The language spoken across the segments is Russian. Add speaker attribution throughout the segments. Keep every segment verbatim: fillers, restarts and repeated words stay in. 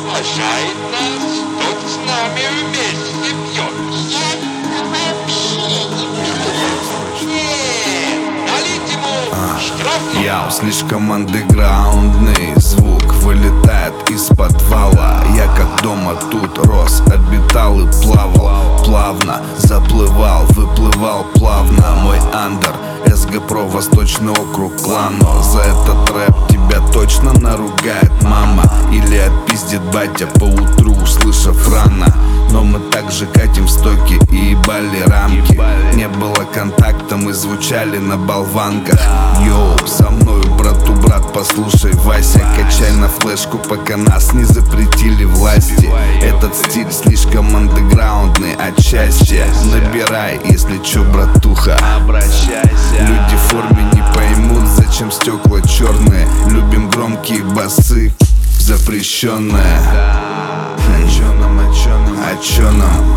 Speaker 1: приглашает нас, тот с нами вместе пьет.
Speaker 2: Я вообще не пью.
Speaker 1: Нет, налить ему штраф.
Speaker 3: Я слишком андеграундный, звук вылетает из подвала. Я как дома тут рос, обитал и плавал. Плавно заплывал, выплывал плавно. Мой андер, СГ Про, Восточный округ, клан. Но за этот рэп тебя точно наругает мама или отпиздит батя поутру, услышав рано. Но мы также катим в стоки и ебали рамки. Не было контакта, мы звучали на болванках. Йоу, со мною брату брат, послушай, Вася. Качай на флешку, пока нас не запретили власти. Этот стиль слишком андеграундный, отчасти. Набирай, если чё, братуха, обращайся. Люди в форме не поймут, зачем стекла черные. Любим громкие басы, запрещенные. А чё нам, а чё нам, а чё нам?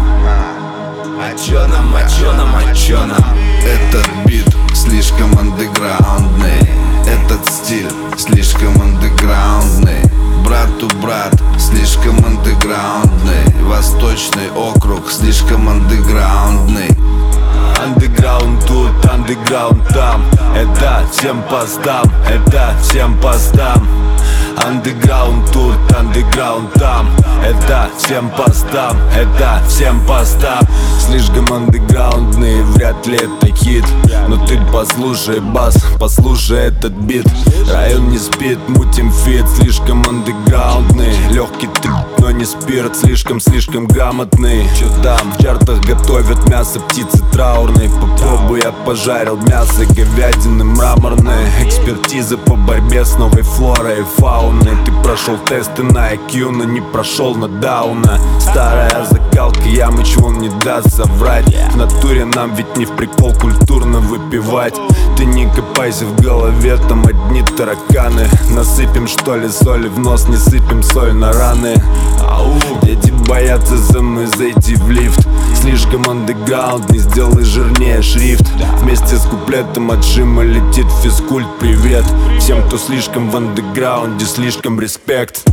Speaker 3: А чё нам, а чё нам, а чё нам? Этот бит слишком андеграундный, этот стиль слишком андеграундный. Брату брат, слишком андеграундный. Восточный округ, слишком андеграундный.
Speaker 4: Андеграунд тут, андеграунд там. Это всем постам, это всем постам. Андеграунд тут, андеграунд там. Это всем постам, это всем постам. Слишком андеграундный, вряд ли это хит. Но ты послушай бас, послушай этот бит. Район не спит, мутим фит. Слишком андеграундный, легкий трип, но не спирт. Слишком-слишком грамотный. Чё там? В чартах готовят мясо птицы траурной. Попробуй, я пожарил мясо говядины мраморной. Экспертиза по борьбе с новой флорой и фауной. Ты прошел тесты на ай кью, но не прошел на Дауна. Старая закалка, Ямыч вон не даст соврать. В натуре нам ведь не в прикол культурно выпивать. Ты не копайся в голове, там одни тараканы. Насыпем что ли соли в нос, не сыпем соль на раны. Ау, дети боятся за мной зайти в лифт. Слишком андеграунд, не сделай жирнее шрифт. Вместе с куплетом отжима летит физкульт, привет. Всем, кто слишком в андеграунде, слишком респект.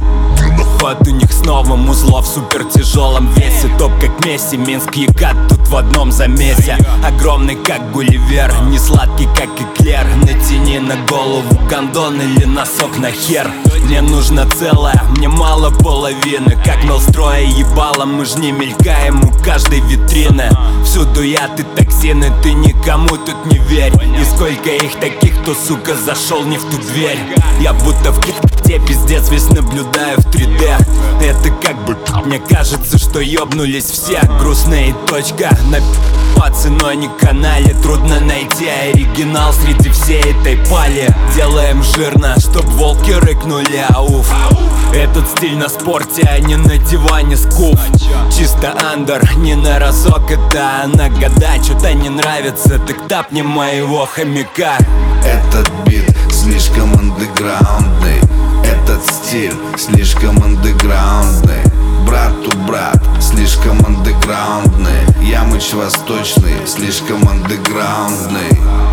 Speaker 5: Под у них снова музло в супер тяжелом весе. Топ как Месси, Минск, Екат тут в одном замесе. Огромный как Гулливер, не сладкий как эклер. Натяни на голову гондон или носок на хер. Мне нужно целое, мне мало половины. Как мелстроя ебало, мы ж не мелькаем у каждой витрины. Всюду яд и токсины, ты никому тут не верь. И сколько их таких, кто, сука, зашел не в ту дверь. Я будто в кихте пиздец весь наблюдаю в три дэ. Это как бы, мне кажется, что ёбнулись все. Грустная точка на по ценой не канале. Трудно найти оригинал среди всей этой пали. Делаем жирно, чтоб волки рыкнули, ауф. Этот стиль на спорте, а не на диване скуф. Чисто андер, не на разок, это на года. Чё-то не нравится, так тапни моего хомяка.
Speaker 3: Этот бит слишком андеграундный, этот стиль слишком андеграундный. Брату брат, слишком андеграундный. Ямыч Восточный, слишком андеграундный.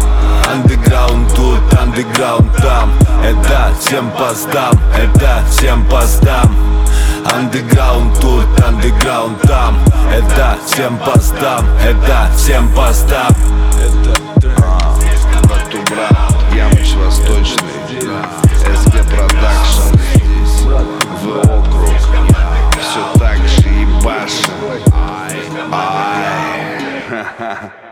Speaker 4: Андеграунд тут, андеграунд там. Это всем постам, это всем постам. Андеграунд тут, андеграунд там. Это всем постам, это всем постам.
Speaker 3: Брату брат, Ямыч Восточный, СГ Продакшн, в округ, все так же ебашим. Ай.